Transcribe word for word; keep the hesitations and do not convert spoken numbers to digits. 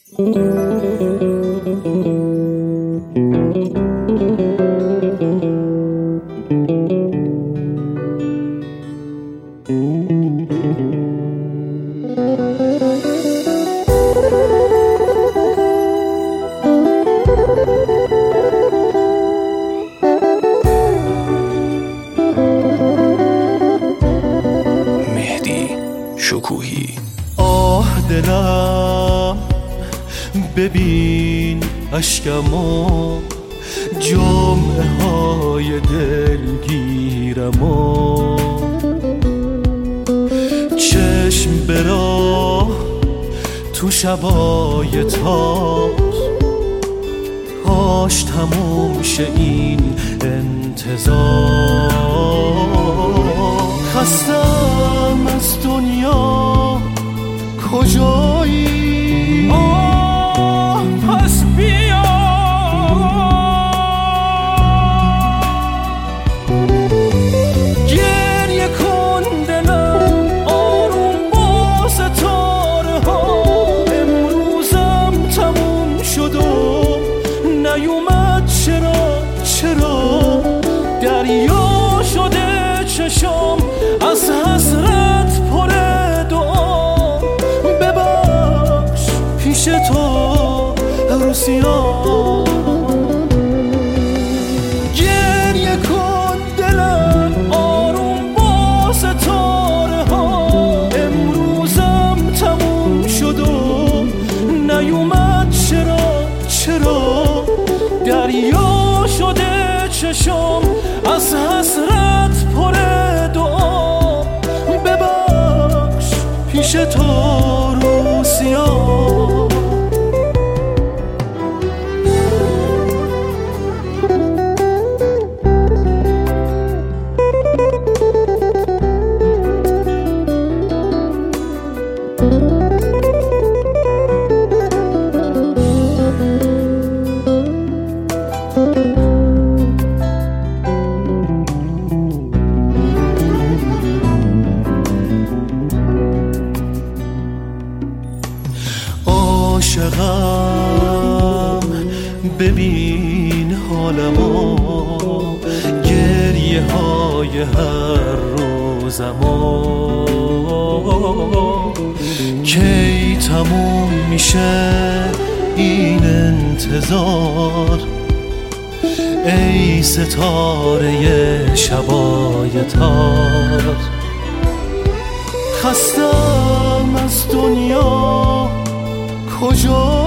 آه دلم ببین اشکمو، جمعه های دلگیرمو، چشم به راه تو شبای تار، کاش تموم شه این انتظار. خستم از دنیا کجایی؟ آه پس بیا گریه کن دلم آروم با ستاره ها. امروزم تموم شد و نیومد، چرا چرا دریا شده چشام از حسرت پر دعا. ببخش پیش تو روسیا، گریه کن دلم آروم با ستاره ها. امروزم تموم شد و نیومد، چرا چرا دریا شده چشام از حسرت پر دعا. ببخش پیش تو روسیا. عاشقم ببین حالمو، گریه های هر روزمو، کی تموم میشه این انتظار؟ ای ستاره شبای تار، خستم از دنیا کجا؟